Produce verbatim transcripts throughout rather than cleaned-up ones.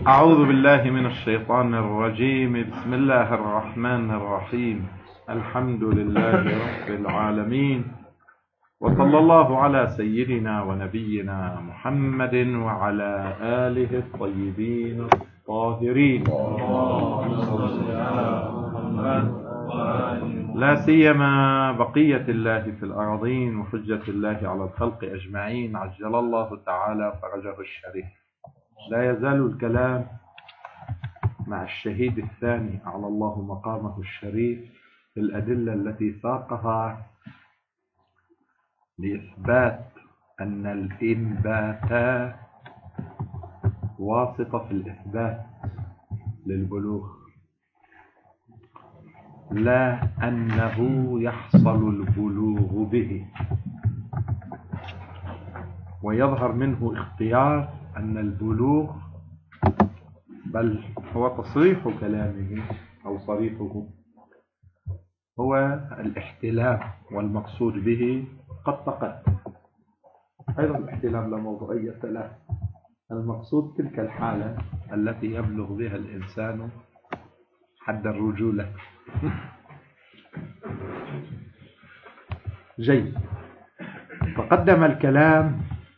أعوذ بالله من الشيطان الرجيم. بسم الله الرحمن الرحيم. الحمد لله رب العالمين، وصلى الله على سيدنا ونبينا محمد وعلى آله الطيبين الطاهرين، لا سيما بقية الله في الأراضين وحجة الله على الخلق أجمعين، عجل الله تعالى فرجه الشريف. لا يزال الكلام مع الشهيد الثاني أعلى الله مقامه الشريف في الأدلة التي ساقها لإثبات أن الإنبات واسطة في الإثبات للبلوغ، لا أنه يحصل البلوغ به. ويظهر منه اختيار أن البلوغ، بل هو تصريح كلامه أو صريحه، هو الاحتلام، والمقصود به قد تقدم. أيضا الاحتلام لا موضوعية له، المقصود تلك الحالة التي يبلغ بها الإنسان حد الرجولة. جيد. تقدم الكلام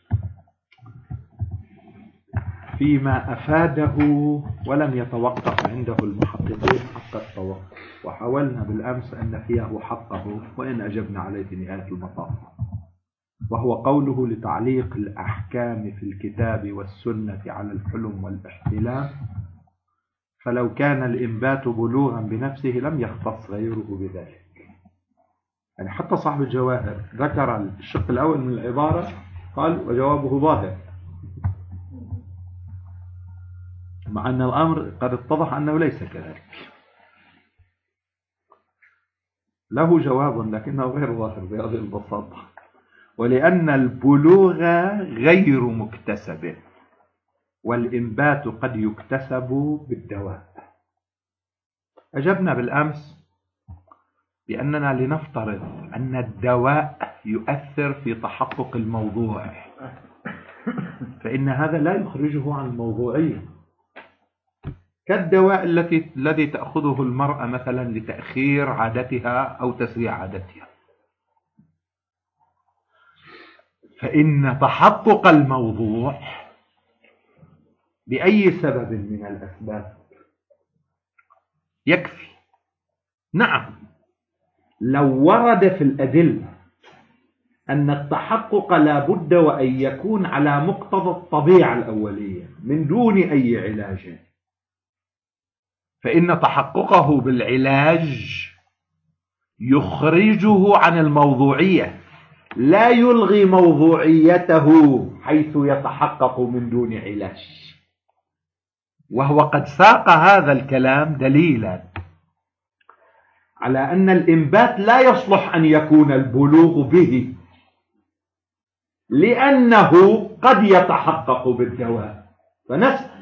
فيما أفاده ولم يتوقف عنده المحققين حق التوقف، وحاولنا بالأمس أن نفيه حقه وإن أجبنا عليه في نهاية المطاف، وهو قوله لتعليق الأحكام في الكتاب والسنة على الحلم والاحتلام، فلو كان الإنبات بلوغا بنفسه لم يختص غيره بذلك. يعني حتى صاحب الجواهر ذكر الشق الأول من العبارة، قال وجوابه ظاهر، مع أن الأمر قد اتضح أنه ليس كذلك. له جواب لكنه غير ظاهر بهذه البساطة، ولأن البلوغ غير مكتسب، والإنبات قد يكتسب بالدواء. أجبنا بالأمس بأننا لنفترض أن الدواء يؤثر في تحقق الموضوع، فإن هذا لا يخرجه عن الموضوعية، كالدواء التي الذي تأخذه المرأة مثلا لتأخير عادتها أو تسريع عادتها، فإن تحقق الموضوع بأي سبب من الأسباب يكفي. نعم، لو ورد في الأدلة أن التحقق لا بد وأن يكون على مقتضى الطبيعة الأولية من دون أي علاج، فإن تحققه بالعلاج يخرجه عن الموضوعية، لا يلغي موضوعيته حيث يتحقق من دون علاج. وهو قد ساق هذا الكلام دليلا على أن الإنبات لا يصلح أن يكون البلوغ به، لأنه قد يتحقق بالدواء. فنسأل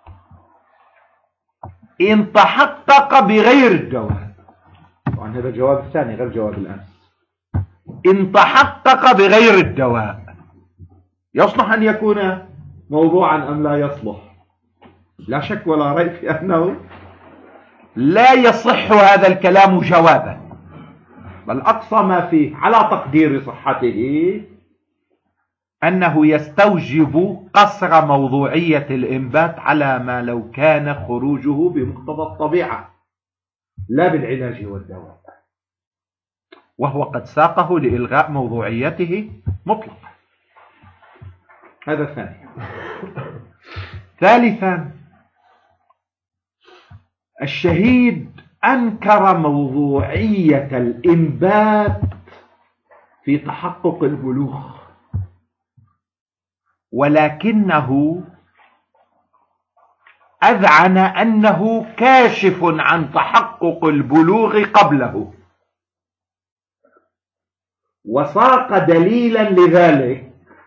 إن تحقق بغير الدواء، طبعا هذا الجواب الثاني غير جواب الأمس، إن تحقق بغير الدواء يصلح أن يكون موضوعا أم لا يصلح؟ لا شك ولا ريب في أنه لا يصح هذا الكلام جوابا، بل أقصى ما فيه على تقدير صحته أنه يستوجب قصر موضوعية الإنبات على ما لو كان خروجه بمقتضى الطبيعة لا بالعلاج والدواء، وهو قد ساقه لإلغاء موضوعيته مطلقا. هذا ثانيا. ثالثا، الشهيد أنكر موضوعية الإنبات في تحقق البلوغ، ولكنه أذعن أنه كاشف عن تحقق البلوغ قبله، وساق دليلا لذلك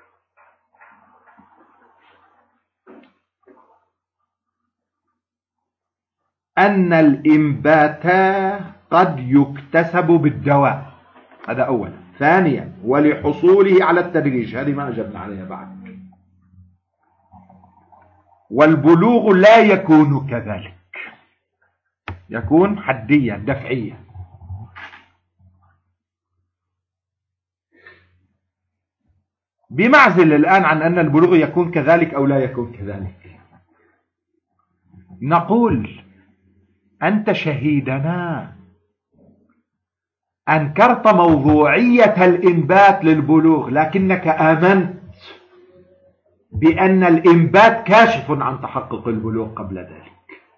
أن الإنبات قد يكتسب بالدواء. هذا أولا. ثانيا، ولحصوله على التدريج، هذه ما أجبنا عليها بعد. والبلوغ لا يكون كذلك، يكون حديا دفعيا. بمعزل الآن عن أن البلوغ يكون كذلك أو لا يكون كذلك، نقول أنت شهيدنا أنكرت موضوعية الإنبات للبلوغ، لكنك آمنت بأن الإنبات كاشف عن تحقق البلوغ قبل ذلك.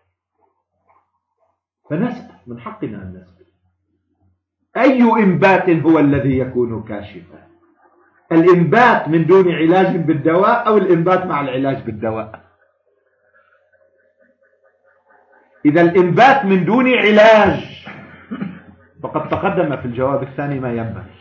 فنسأل، من حقنا أن نسأل أي إنبات هو الذي يكون كاشفا؟ الإنبات من دون علاج بالدواء أو الإنبات مع العلاج بالدواء؟ إذا الإنبات من دون علاج فقد تقدم في الجواب الثاني ما ينبغي،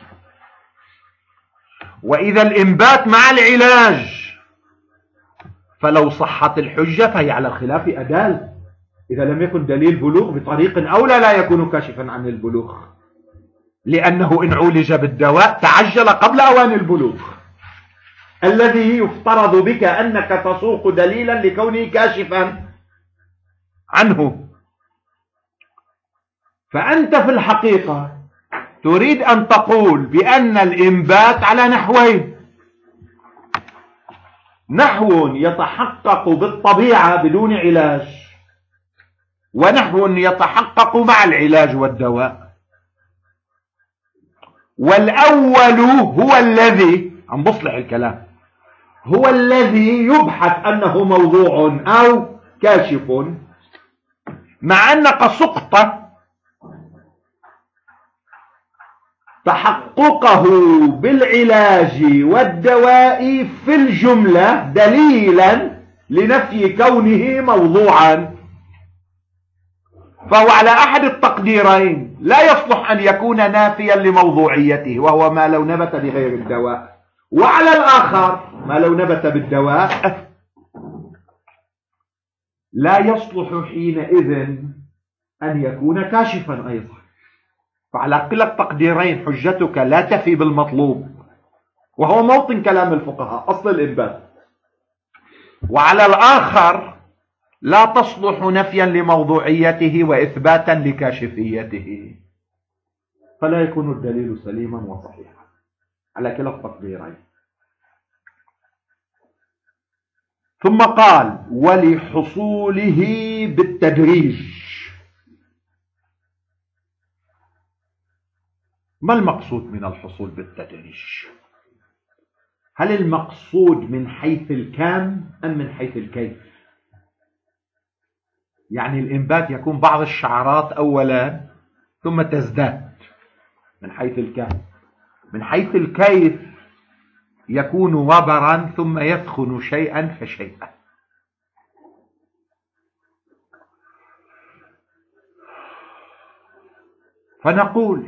وإذا الإنبات مع العلاج فلو صحت الحجة فهي على الخلاف أدال. إذا لم يكن دليل بلوغ بطريق أولى لا يكون كاشفا عن البلوغ، لأنه إن عولج بالدواء تعجل قبل أوان البلوغ، الذي يفترض بك أنك تسوق دليلا لكونه كاشفا عنه. فأنت في الحقيقة تريد أن تقول بأن الإنبات على نحوين: نحو يتحقق بالطبيعة بدون علاج، ونحو يتحقق مع العلاج والدواء. والأول هو الذي، عم بصلح الكلام، هو الذي يبحث أنه موضوع أو كاشف، مع أنك سقط تحققه بالعلاج والدواء في الجملة دليلا لنفي كونه موضوعا. فهو على أحد التقديرين لا يصلح أن يكون نافيا لموضوعيته، وهو ما لو نبت بغير الدواء، وعلى الآخر ما لو نبت بالدواء لا يصلح حينئذ أن يكون كاشفا أيضا. فعلى كلا التقديرين حجتك لا تفي بالمطلوب، وهو موطن كلام الفقهاء أصل الإنبات، وعلى الآخر لا تصلح نفيا لموضوعيته وإثباتا لكاشفيته، فلا يكون الدليل سليما وصحيحا على كلا التقديرين. ثم قال: ولحصوله بالتدريج. ما المقصود من الحصول بالتدريج؟ هل المقصود من حيث الكم أم من حيث الكيف؟ يعني الإنبات يكون بعض الشعرات أولا ثم تزداد من حيث الكم، من حيث الكيف يكون وبرا ثم يثخن شيئا فشيئا. فنقول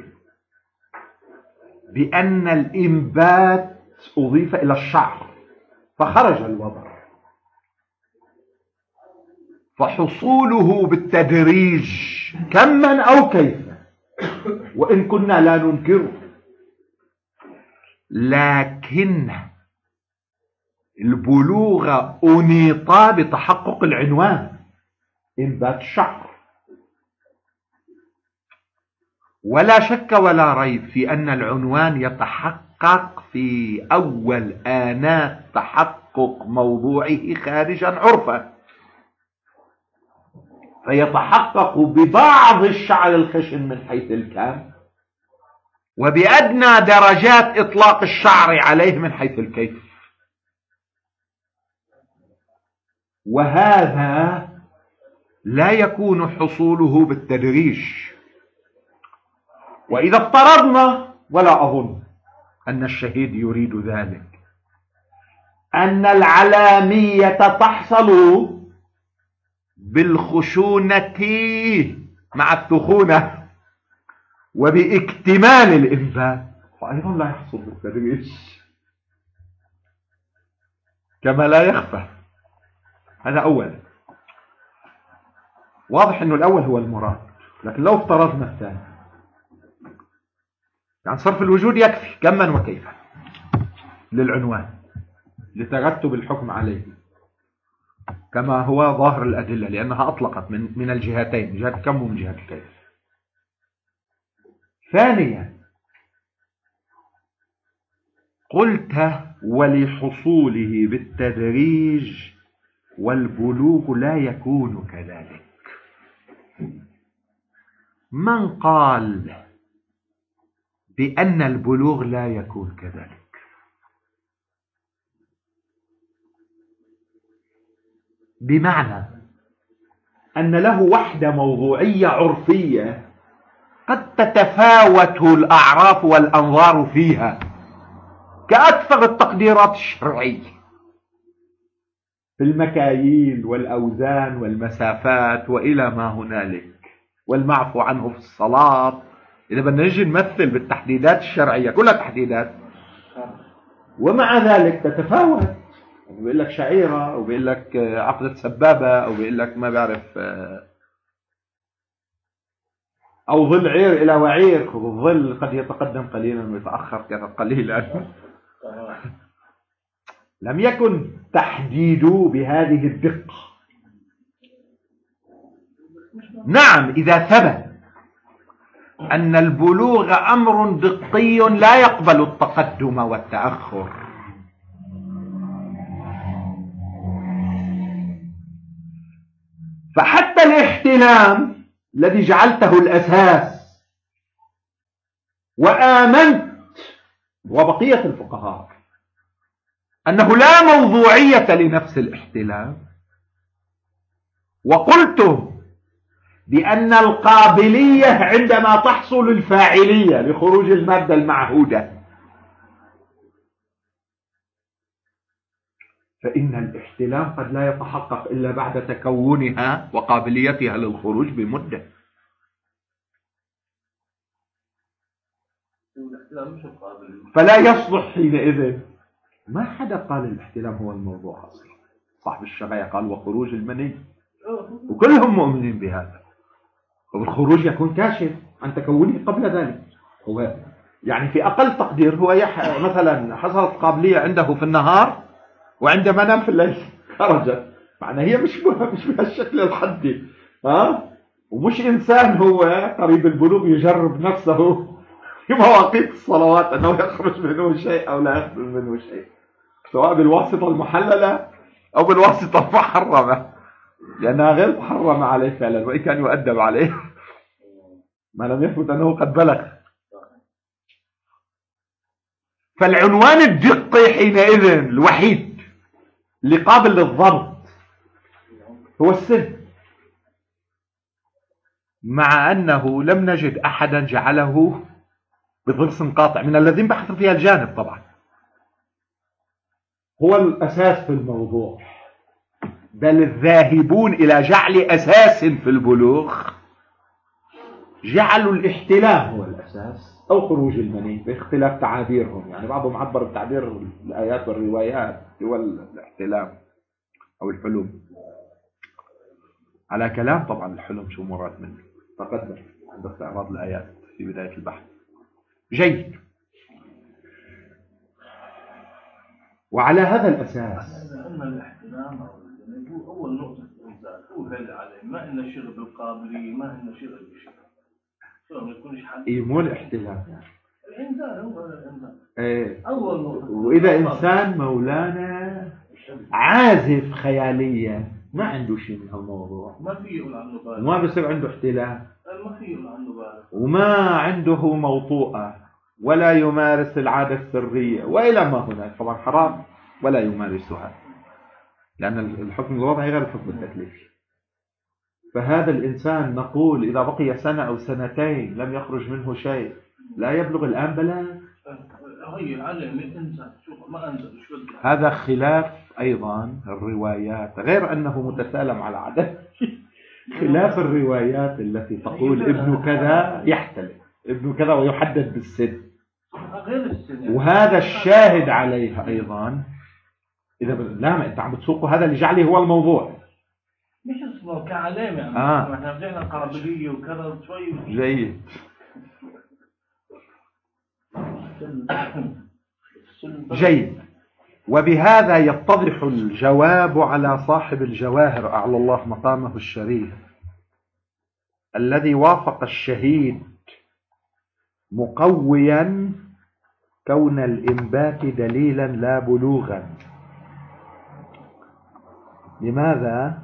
بأن الإنبات أضيف إلى الشعر فخرج الوبر، فحصوله بالتدريج كما أو كيفا، وإن كنا لا ننكره، لكن البلوغ أنيط بتحقق العنوان إنبات الشعر. ولا شك ولا ريب في أن العنوان يتحقق في أول آنات تحقق موضوعه خارجا عرفا، فيتحقق ببعض الشعر الخشن من حيث الكم، وبأدنى درجات إطلاق الشعر عليه من حيث الكيف. وهذا لا يكون حصوله بالتدريج. وإذا افترضنا، ولا أظن أن الشهيد يريد ذلك، أن العلامية تحصل بالخشونة مع الثخونة وباكتمال الإنبات، فأيضا لا يحصل بالتدريج كما لا يخفى. هذا أولا. واضح أنه الأول هو المراد، لكن لو افترضنا الثاني، يعني صرف الوجود يكفي كما وكيفا للعنوان لترتب الحكم عليه. كما هو ظاهر الأدلة، لأنها أطلقت من من الجهتين، جهة كم ومن جهة كيف. ثانيا قلت ولحصوله بالتدريج والبلوغ لا يكون كذلك. من قال بأن البلوغ لا يكون كذلك؟ بمعنى أن له وحدة موضوعية عرفية قد تتفاوت الأعراف والأنظار فيها كأكثر التقديرات الشرعية في المكاييل والأوزان والمسافات وإلى ما هنالك، والمعفو عنه في الصلاة. إذا بدنا نجي نمثل بالتحديدات الشرعية كلها تحديدات، ومع ذلك تتفاوت. بيقول لك شعيرة، أو بيقول لك عقدة سبابة، أو بيقول لك ما بعرف، أو ظل عير إلى وعير. الظل قد يتقدم قليلا ويتأخر قليلا. لم يكن تحديده بهذه الدقة. نعم، إذا ثبت أن البلوغ أمر دقي لا يقبل التقدم والتأخر، فحتى الاحتلام الذي جعلته الأساس وآمنت وبقية الفقهاء أنه لا موضوعية لنفس الاحتلام، وقلت بأن القابلية عندما تحصل الفاعلية لخروج المادة المعهودة، فإن الاحتلام قد لا يتحقق إلا بعد تكونها وقابليتها للخروج بمدة. فلا يصلح حينئذ. ما حدا قال الاحتلام هو الموضوع أصلا. صاحب الشرعية قال وخروج المني، وكلهم مؤمنين بهذا، والخروج يكون كاشف عن تكونه قبل ذلك. هو يعني في أقل تقدير هو يح... مثلا حصلت قابلية عنده في النهار، وعندما نام في الليل خرجت. معنى هي مش مش بهالشكل الحدي، ها؟ ومش إنسان هو قريب البلوغ يجرب نفسه في مواقيت الصلوات أنه يخرج منه شيء أو لا يخرج منه شيء، سواء بالواسطة المحللة أو بالواسطة المحرمة، لأنها غير محرمة عليه فعلا، وإن كان يؤدب عليه ما لم يثبت أنه قد بلغ. فالعنوان الدقي حينئذ الوحيد اللي قابل للضبط هو السن، مع أنه لم نجد أحدا جعله بضرس قاطع من الذين بحثوا فيها الجانب. طبعا هو الأساس في الموضوع، بل الذاهبون إلى جعل أساس في البلوغ جعلوا الاحتلام هو الأساس أو خروج المني باختلاف تعابيرهم. يعني بعضهم عبر بتعبير الآيات والروايات هو الاحتلام أو الحلم، على كلام طبعا الحلم شو مراد منه تقدم عند استعراض الآيات في بداية البحث. جيد. وعلى هذا الأساس أن الاحتلام أول نقطة الإنسان هو هذا عليه، ما إنه شغل بالقابلية، ما إنه شغل بالشغل، شو ما يكونش حد. إيه مو الاحتلام يعني. الإنسان هو الإنسان. إيه. أول نقطة. وإذا إنسان مولانا عازف خياليا ما عنده شيء من هالموضوع، ما في يقول عنه بالغ، وما بيصير عنده احتلام، ما في يقول عنه بالغ، وما عنده موطوءة، ولا يمارس العادة السرية وإلى ما هناك. طبعا حرام ولا يمارسها، لأن الحكم الوضعي غير الحكم التكليفي. فهذا الإنسان نقول إذا بقي سنة أو سنتين لم يخرج منه شيء لا يبلغ الآن بلاغ. هذا خلاف أيضا الروايات، غير أنه متسالم على عدد خلاف الروايات التي تقول ابن كذا يحتلم، ابن كذا ويحدد بالسن، وهذا الشاهد عليها أيضا. إذا لا ما أنت عم بتسوقه هذا اللي جعله هو الموضوع، مش اسمه كعلامة يعني. آه. احنا رجعنا قابلية وكذا شوي. جيد. جيد. وبهذا يتضح الجواب على صاحب الجواهر أعلى الله مقامه الشريف الذي وافق الشهيد مقويا كون الإنبات دليلا لا بلوغا. لماذا؟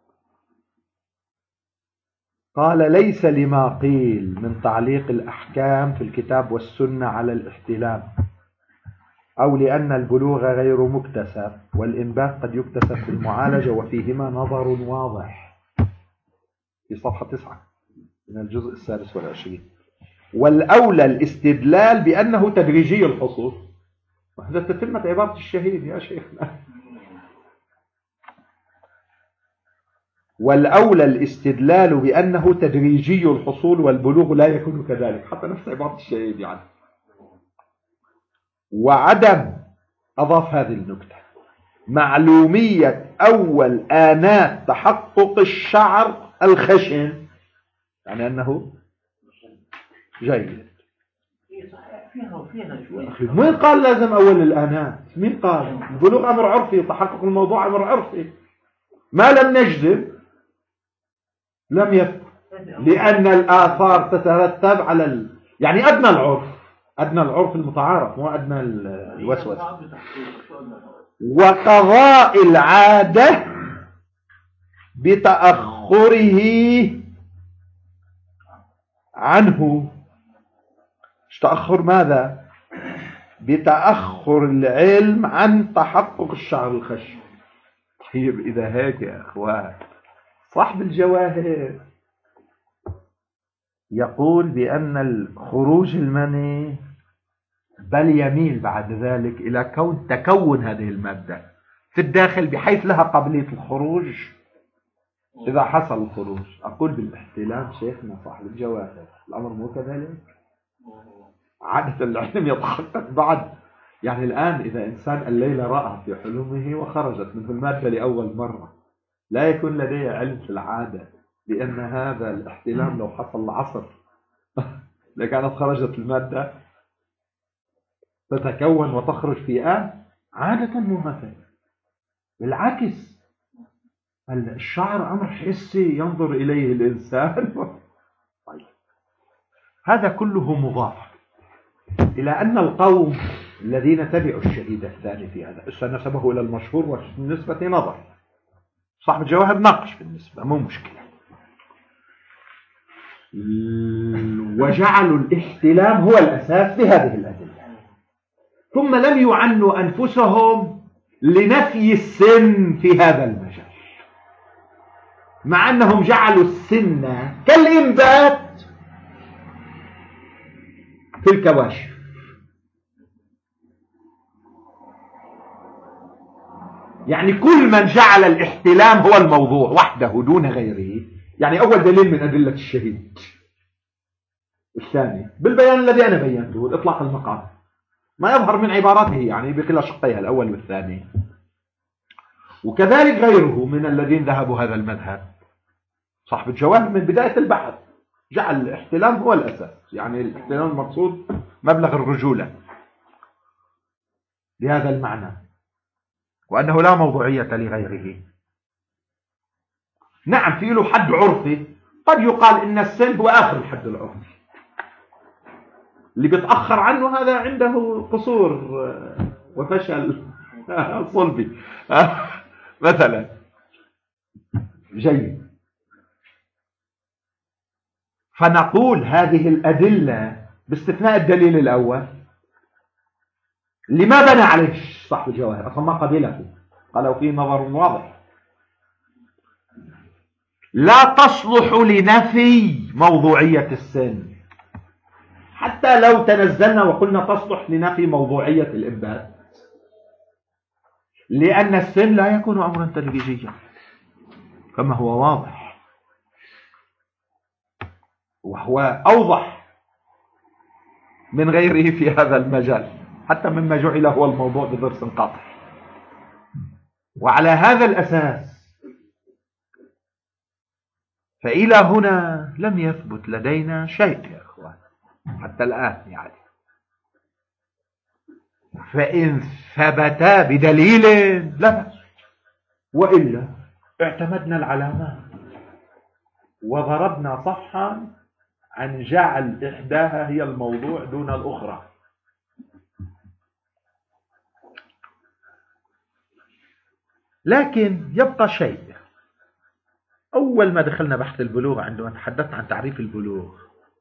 قال ليس لما قيل من تعليق الأحكام في الكتاب والسنة على الاحتلام، أو لأن البلوغ غير مكتسب والإنبات قد يكتسب في المعالجة وفيهما نظر واضح في صفحة تسعة من الجزء السادس والعشرين. والأولى الاستدلال بأنه تدريجي الحصول. وهذا تتمة عبارة الشهيد يا شيخنا. والأولى الاستدلال بأنه تدريجي الحصول والبلوغ لا يكون كذلك، حتى نفس عبارة الشهيد يعني. وعدم، أضاف هذه النكتة، معلومية أول آنات تحقق الشعر الخشن، يعني أنه جيد. مين قال لازم أول الآنات؟ مين قال؟ البلوغ أمر عرفي، تحقق الموضوع أمر عرفي. ما لم نجزم لم يثبت، لأن الآثار تترتب على ال... يعني أدنى العرف، أدنى العرف المتعارف، مو أدنى الوسوسة. وقضاء العادة بتأخره عنه. ايش تأخر ماذا؟ بتأخر العلم عن تحقق الشعر الخشن. طيب إذا هيك يا أخوان، صاحب الجواهر يقول بأن الخروج المني بل يميل بعد ذلك إلى كون تكون هذه المادة في الداخل بحيث لها قابلية الخروج إذا حصل الخروج. أقول بالاحتلام شيخنا صاحب الجواهر الأمر مو كذلك. عادة العلم يتحقق بعد، يعني الآن إذا إنسان الليلة رأى في حلمه وخرجت منه المادة لأول مرة، لا يكون لديه علم في العادة لأن هذا الاحتلام لو حصل العصر لكانت خرجت المادة تتكون وتخرج في آن. عادة مو هكذا، بالعكس الشعر أمر حسي ينظر إليه الإنسان. طيب. هذا كله مضاف إلى أن القوم الذين تبعوا الشهيد الثاني في هذا نسبه إلى المشهور والنسبة نظر. صاحب الجواهر ناقش بالنسبة، مو مشكلة. وجعلوا الاحتلام هو الأساس في هذه الأدلة، ثم لم يعنوا أنفسهم لنفي السن في هذا المجال، مع أنهم جعلوا السن كالإنبات في الكواشف. يعني كل من جعل الاحتلام هو الموضوع وحده دون غيره، يعني أول دليل من أدلة الشهيد. الثاني بالبيان الذي أنا بينته، الإطلاق المقام، ما يظهر من عباراته يعني بكلا شقيها الأول والثاني. وكذلك غيره من الذين ذهبوا هذا المذهب. صاحب الجواهر من بداية البحث جعل الاحتلام هو الأساس، يعني الاحتلام المقصود مبلغ الرجولة بهذا المعنى، وأنه لا موضوعية لغيره. نعم في له حد عرفي، قد يقال إن السن هو آخر الحد العرفي، اللي بيتأخر عنه هذا عنده قصور وفشل صلبي مثلا. جيد. فنقول هذه الأدلة باستثناء الدليل الأول لما بنى عليه صاحب الجواهر، أصلا ما قبله، قالوا فيه نظر واضح، لا تصلح لنفي موضوعية السن، حتى لو تنزلنا وقلنا تصلح لنفي موضوعية الإنبات، لأن السن لا يكون أمرا تدريجيا كما هو واضح، وهو أوضح من غيره في هذا المجال، حتى مما جعل هو الموضوع بضرس قاطع. وعلى هذا الأساس فإلى هنا لم يثبت لدينا شيء يا أخوان حتى الآن. يعني فإن ثبتا بدليل لا بأس، وإلا اعتمدنا العلامات وضربنا صحا عن جعل إحداها هي الموضوع دون الأخرى. لكن يبقى شيء. أول ما دخلنا بحث البلوغ عندما تحدثت عن تعريف البلوغ،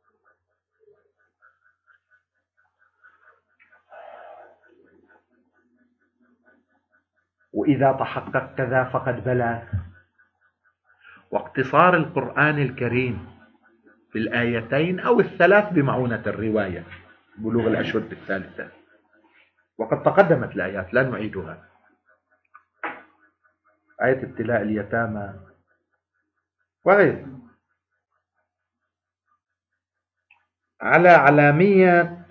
وإذا تحقق كذا فقد بلغ، واقتصار القرآن الكريم في الآيتين أو الثلاث بمعونة الرواية بلوغ الأشهر الثالثة، وقد تقدمت الآيات لا نعيدها، آية ابتلاء اليتامى وغيره، على علامية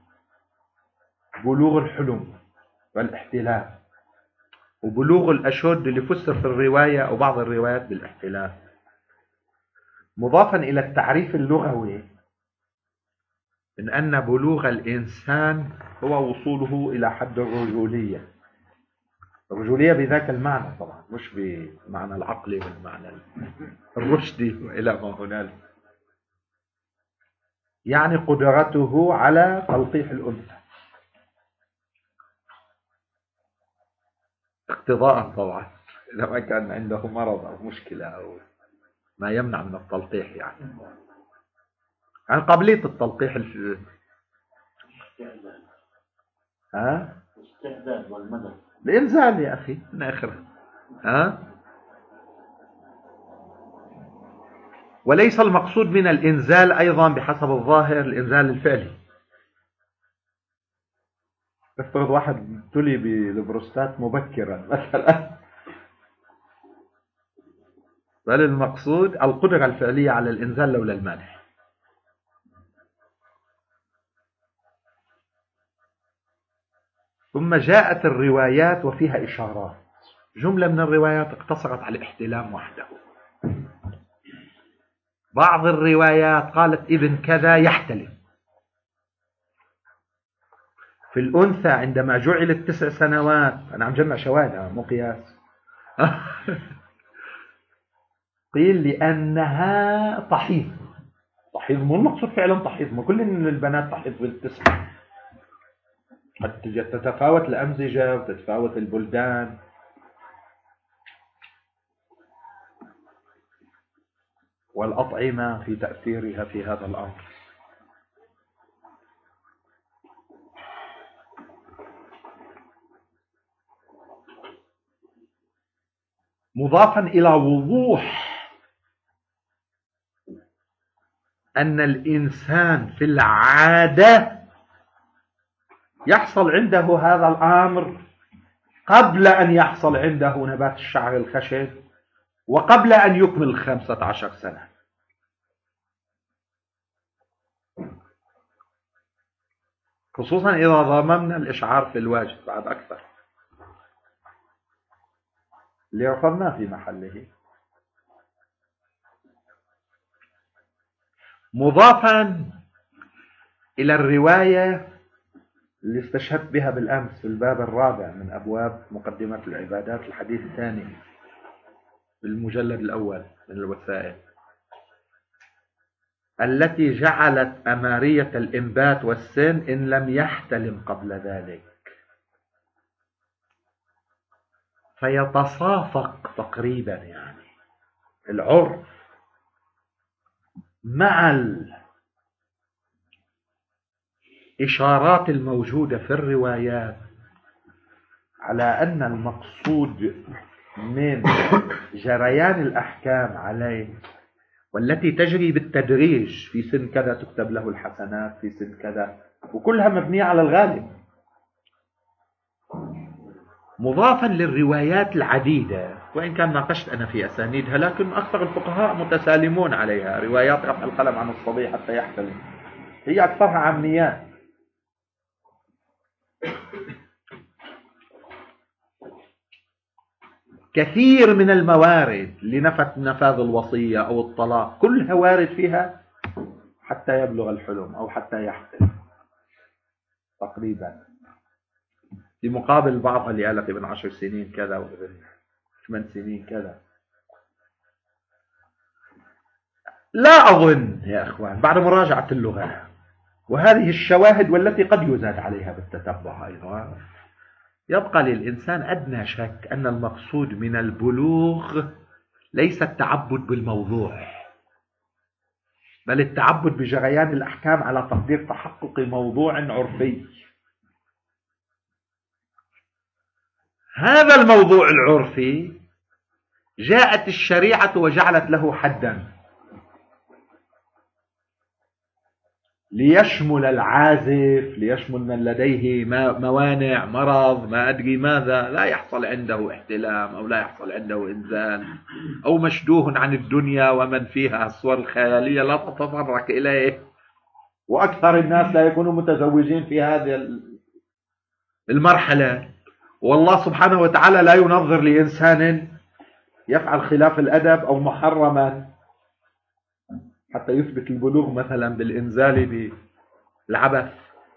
بلوغ الحلم والاحتلام، وبلوغ الأشهر اللي فسر في الرواية أو بعض الروايات بالاحتلام، مضافا إلى التعريف اللغوي من أن بلوغ الإنسان هو وصوله إلى حد الرجولية. الرجولية بذاك المعنى طبعا، مش بمعنى العقلي والمعنى الرشدي وإلى ما هنالك، يعني قدرته على تلقيح الأنثى اقتضاء طبعا، إذا ما كان عنده مرض أو مشكلة أو ما يمنع من التلقيح، يعني عن قابلية التلقيح الف... ها؟ الاستعداد والمدد، الإنزال يا أخي من آخره، ها؟ وليس المقصود من الإنزال أيضا بحسب الظاهر الإنزال الفعلي. افترض واحد ابتلي بالبروستات مبكرا مثلا، بل المقصود القدرة الفعلية على الإنزال لولا المانع. ثم جاءت الروايات وفيها إشارات، جملة من الروايات اقتصرت على الاحتلام وحده، بعض الروايات قالت ابن كذا يحتلم. في الأنثى عندما جعلت تسع سنوات، أنا عم جمع شواهد مو قياس قيل لأنها تحيض. تحيض مو المقصود فعلا تحيض، مو كل البنات تحيض بالتسع، قد تتفاوت الأمزجة وتتفاوت البلدان. والأطعمة في تأثيرها في هذا الأمر. مضافا إلى وضوح أن الإنسان في العادة يحصل عنده هذا الأمر قبل أن يحصل عنده نبات الشعر الخشن، وقبل أن يكمل خمسة عشر سنة. خصوصا إذا ضممنا الإشعار في الواجب بعد أكثر اللي رفضناه في محله. مضافا إلى الرواية اللي استشهدت بها بالأمس في الباب الرابع من أبواب مقدمة العبادات، الحديث الثاني بالمجلد الأول من الوسائل، التي جعلت أمارية الإنبات والسن إن لم يحتلم قبل ذلك، فيتصافق تقريبا يعني العرف مع الإشارات الموجودة في الروايات على أن المقصود من جريان الأحكام عليه والتي تجري بالتدريج، في سن كذا تكتب له الحسنات، في سن كذا، وكلها مبنية على الغالب، مضافا للروايات العديدة، وإن كان ناقشت أنا في أسانيدها، لكن أكثر الفقهاء متسالمون عليها. روايات رفع القلم عن الصبي حتى يحتلم هي أكثرها عاميات. كثير من الموارد لنفت نفاذ الوصية أو الطلاق كلها وارد فيها حتى يبلغ الحلم أو حتى يحتلم تقريبا. في مقابل بعضها اللي قال لك ابن عشر سنين كذا وابن ثمان سنين كذا. لا أظن يا أخوان بعد مراجعة اللغة وهذه الشواهد والتي قد يزاد عليها بالتتبع أيضا، يبقى للإنسان أدنى شك أن المقصود من البلوغ ليس التعبد بالموضوع، بل التعبد بجريان الأحكام على تقدير تحقق موضوع عرفي. هذا الموضوع العرفي جاءت الشريعة وجعلت له حدا ليشمل العازف، ليشمل من لديه موانع مرض ما أدري ماذا، لا يحصل عنده احتلام أو لا يحصل عنده إنزال أو مشدوه عن الدنيا ومن فيها، الصور الخيالية لا تتطرق إليه، وأكثر الناس لا يكونوا متزوجين في هذه المرحلة. والله سبحانه وتعالى لا ينظر لإنسان يفعل خلاف الأدب أو محرما حتى يثبت البلوغ مثلا بالإنزال بالعبث.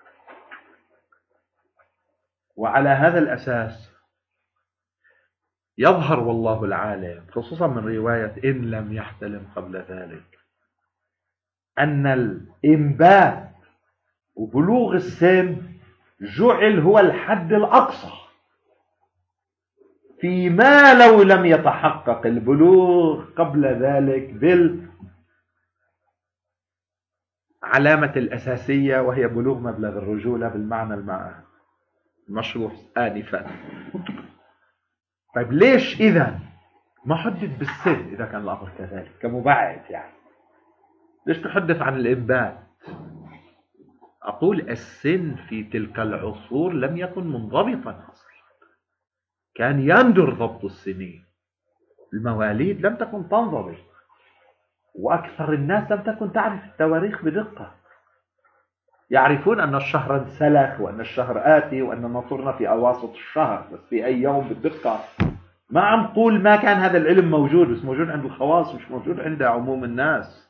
وعلى هذا الأساس يظهر والله العالم خصوصا من رواية إن لم يحتلم قبل ذلك أن الإنبات وبلوغ السن جعل هو الحد الأقصى، فيما لو لم يتحقق البلوغ قبل ذلك بالعلامة الأساسية وهي بلوغ مبلغ الرجولة بالمعنى المشروح آنفا. طيب ليش إذا ما حدث بالسن إذا كان الأمر كذلك كمبعث؟ يعني ليش تحدث عن الإنبات؟ أقول السن في تلك العصور لم يكن منضبطا أصلا، كان يندر ضبط السنين، المواليد لم تكن تنضبط، وأكثر الناس لم تكن تعرف التواريخ بدقة. يعرفون أن الشهر انسلخ وأن الشهر آتي وأننا صرنا في أواسط الشهر، بس في أي يوم بالدقة ما عم قول ما كان هذا العلم موجود، بس موجود عند الخواص مش موجود عند عموم الناس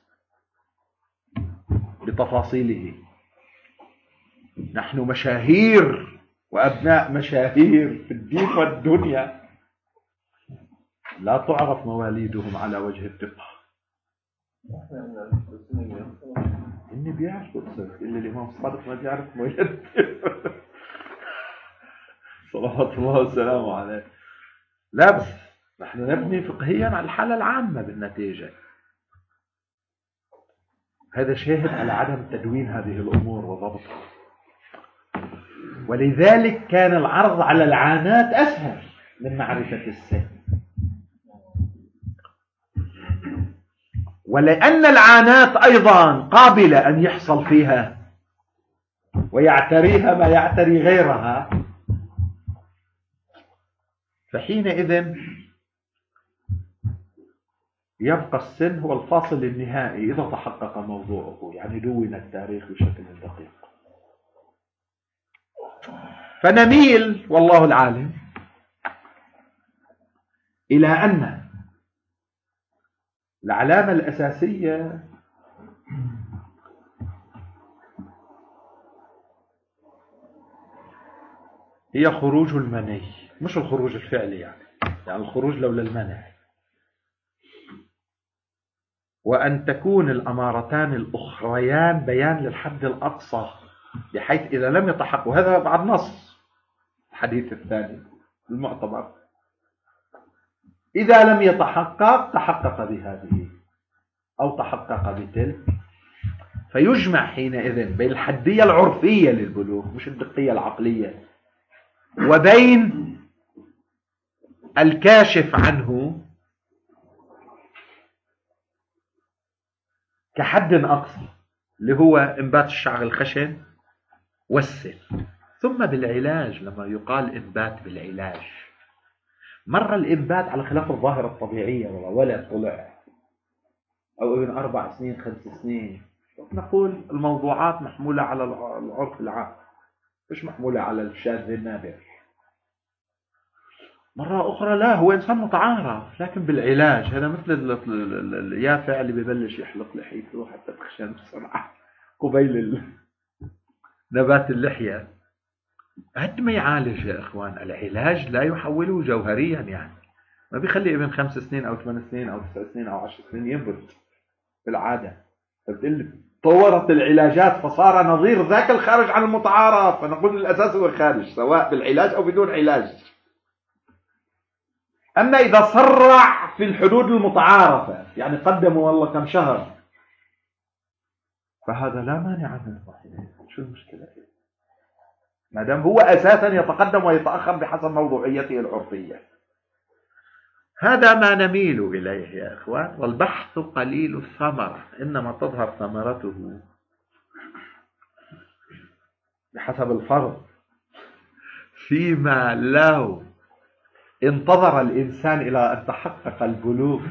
بتفاصيله. نحن مشاهير وأبناء مشاهير في الدين والدنيا لا تعرف مواليدهم على وجه الدقة. إني بيعرف قصة اللي الإمام الصادق ما بيعرف مواليد صلوات الله وسلامه عليه. لا بس نحن نبني فقهيا على الحالة العامة بالنتيجة. هذا شاهد على عدم تدوين هذه الأمور وضبطها، ولذلك كان العرض على العانات أسهل من معرفة السن، ولأن العانات أيضا قابلة أن يحصل فيها ويعتريها ما يعتري غيرها، فحينئذ يبقى السن هو الفاصل النهائي إذا تحقق موضوعه، يعني دون التاريخ بشكل دقيق. فنميل والله العالم إلى أن العلامة الأساسية هي خروج المني، مش الخروج الفعلي، يعني يعني الخروج لولا المنع، وأن تكون الأمارتان الأخريان بيان للحد الأقصى، بحيث إذا لم يتحقق، وهذا بعد نص الحديث الثاني المعتبر، إذا لم يتحقق تحقق بهذه أو تحقق بتلك، فيجمع حينئذ بين الحدية العرفية للبلوغ مش الدقية العقلية، وبين الكاشف عنه كحد أقصى اللي هو إنبات الشعر الخشن والسن. ثم بالعلاج، لما يقال إنبات بالعلاج، مرة الإنبات على خلاف الظاهرة الطبيعية، ولد طلع أو ابن أربع سنين خمس سنين، نقول الموضوعات محمولة على العرف العام مش محمولة على الشاذ النادر. مرة أخرى لا، هو إنسان متعارف، لكن بالعلاج هذا مثل اليافع اللي بيبلش يحلق لحيته حتى تخشن بسرعة قبيل نبات اللحية. قد ما يعالج يا إخوان، العلاج لا يحوله جوهريا، يعني ما بيخلي ابن خمس سنين أو ثمان سنين أو تسع سنين أو عشر سنين ينبت بالعادة. فبتقول طورت العلاجات فصار نظير ذاك الخارج عن المتعارف، فنقول الأساس هو خارج سواء بالعلاج أو بدون علاج. أما إذا صرع في الحدود المتعارفة، يعني قدموا والله كم شهر، فهذا لا مانع منه. شو المشكلة؟ ما دام هو أساسا يتقدم ويتأخر بحسب موضوعيته العرفية. هذا ما نميل إليه يا إخوان. والبحث قليل الثمرة، إنما تظهر ثمرته بحسب الفرض فيما لو انتظر الإنسان إلى أن تحقق البلوغ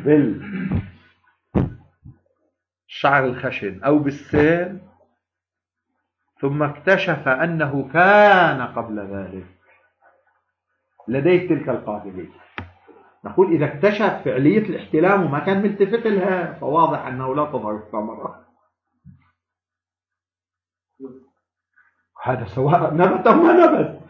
بالشعر الخشن أو بالسن، ثم اكتشف أنه كان قبل ذلك لديه تلك القابلية. نقول إذا اكتشف فعلية الاحتلام وما كان ملتفت لها، فواضح أنه لا تظهر الثمرة. هذا سواء نبت أو ما نبت.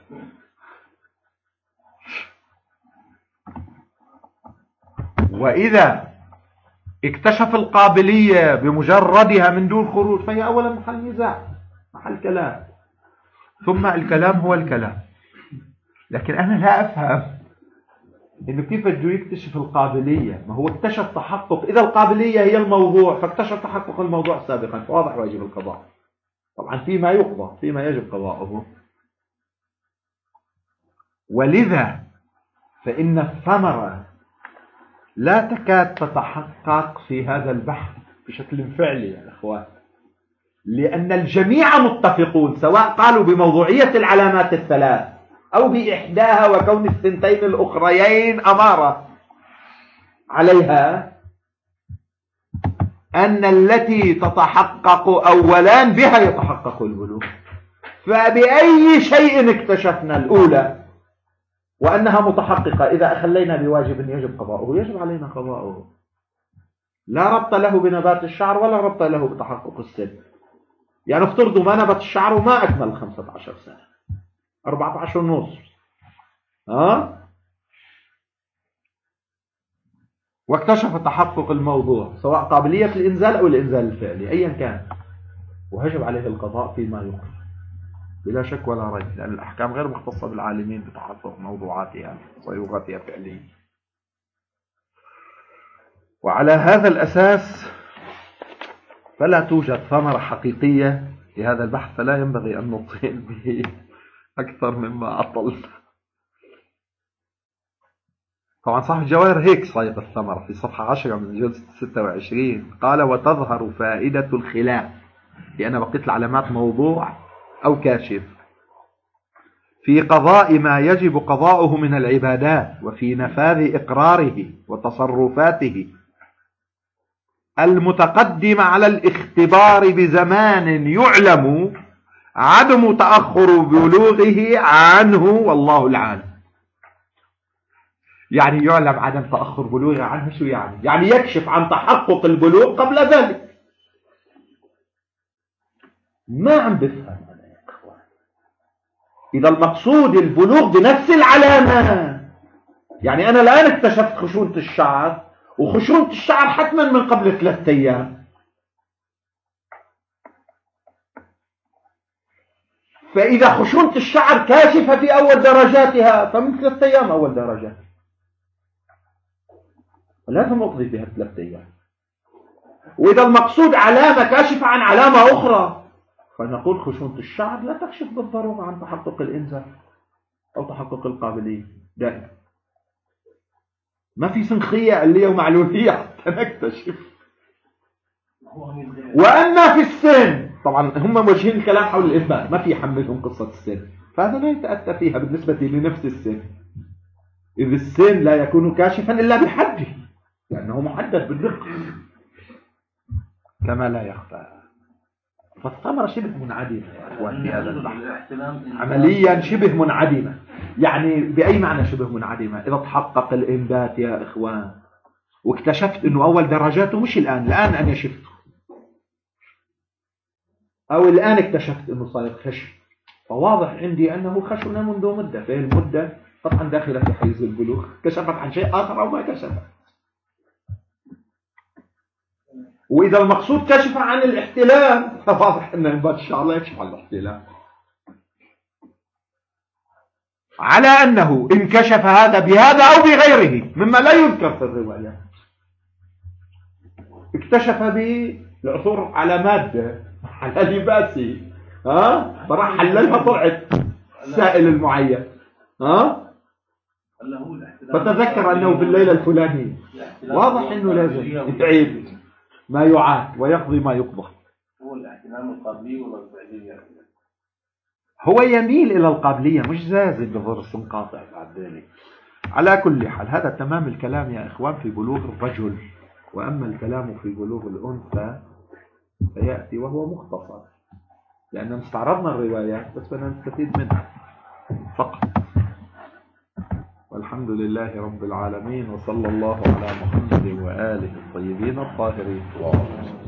وإذا اكتشف القابلية بمجردها من دون خروج، فهي أولا محل نزاع، محل كلام، ثم الكلام هو الكلام. لكن أنا لا أفهم إنه كيف بده يكتشف القابلية؟ ما هو اكتشف تحقق، إذا القابلية هي الموضوع فاكتشف تحقق الموضوع سابقا، فواضح واجب القضاء. طبعا فيما يقضى، فيما يجب قضاؤه. ولذا فإن الثمرة لا تكاد تتحقق في هذا البحث بشكل فعلي يا إخوان، لأن الجميع متفقون، سواء قالوا بموضوعية العلامات الثلاث أو بإحداها وكون الثنتين الأخريين أمارة عليها، أن التي تتحقق أولا بها يتحقق البلوغ. فبأي شيء اكتشفنا الأولى وأنها متحققة، إذا أخلينا بواجب يجب قضاؤه يجب علينا قضاؤه، لا ربط له بنبات الشعر ولا ربط له بتحقق السن. يعني افترضوا ما نبت الشعر وما أكمل خمسة عشر سنة، أربعة عشر ونص، ها؟ واكتشف تحقق الموضوع سواء قابلية الإنزال أو الإنزال الفعلي أيا كان، ويجب عليه القضاء فيما يقر بلا شك ولا ريب، لأن الأحكام غير مختصة بالعالمين بتحقق موضوعاتها وصيغتها فعليا. وعلى هذا الأساس فلا توجد ثمرة حقيقية لهذا البحث، فلا ينبغي أن نطيل به أكثر مما أطل. طبعا صاحب الجواهر هيك صيغ الثمرة في صفحة عشرة من جلسة ستة وعشرين، قال: وتظهر فائدة الخلاف، لأن بقية العلامات موضوع أو كاشف، في قضاء ما يجب قضاؤه من العبادات، وفي نفاذ إقراره وتصرفاته المتقدمة على الاختبار بزمان يعلم عدم تأخر بلوغه عنه والله العالم. يعني يعلم عدم تأخر بلوغه عنه، شو يعني؟ يعني يكشف عن تحقق البلوغ قبل ذلك. ما عم بفهم أنا يا إخوان. إذا المقصود البلوغ بنفس العلامة، يعني أنا الآن اكتشفت خشونة الشعر، وخشونة الشعر حتما من قبل ثلاثة أيام، فإذا خشونة الشعر كاشفة في أول درجاتها فمن ثلاثة أيام أول درجة، لازم أقضي بها ثلاثة أيام. وإذا المقصود علامة كاشفة عن علامة أخرى، فنقول خشونة الشعر لا تكشف بالضرورة عن تحقق الإنزال أو تحقق القابلية دائما. ما في سنخية علية ومعلولية حتى نكتشف. وأما في السن، طبعا هم موجهين الكلام حول الإثبات، ما في يحملهم قصة السن، فهذا لا يتأتى فيها بالنسبة لنفس السن، إذ السن لا يكون كاشفا إلا بحده، لأنه محدد بالدقة كما لا يخفى. فالثمرة شبه منعدمة يا أخوان في هذا البحث، عمليا شبه منعدمة. يعني بأي معنى شبه منعدمة؟ إذا تحقق الإنبات يا إخوان واكتشفت أنه أول درجاته مش الآن، الآن أنا شفته، أو الآن اكتشفت أنه صاير خشن، فواضح عندي أنه خشن منذ مدة، فهي المدة قطعا داخلة في حيز البلوغ، كشفت عن شيء آخر أو ما كشفت. وإذا المقصود كشف عن الاحتلال فواضح أن إن شاء الله يكشف عن الاحتلال، على أنه إن كشف هذا بهذا أو بغيره مما لا يذكر في الرواية. اكتشف بالعثور على مادة على لباسي، ها فراح حللها طلعت السائل المعين، ها فتذكر أنه في الليلة الفلانية. واضح أنه لازم يعيد ما يعاد ويقضي ما يقضى. هو الاحتلام القابلي ولا الفعلي؟ هو يميل إلى القابلية، مش زازل بضرس قاطع بعد ذلك. على كل حال هذا تمام الكلام يا إخوان في بلوغ الرجل، وأما الكلام في بلوغ الأنثى فيأتي وهو مختصر، لأننا استعرضنا الروايات بس بدنا نستفيد منها فقط. والحمد لله رب العالمين، وصلى الله على محمد وآله الطيبين الطاهرين.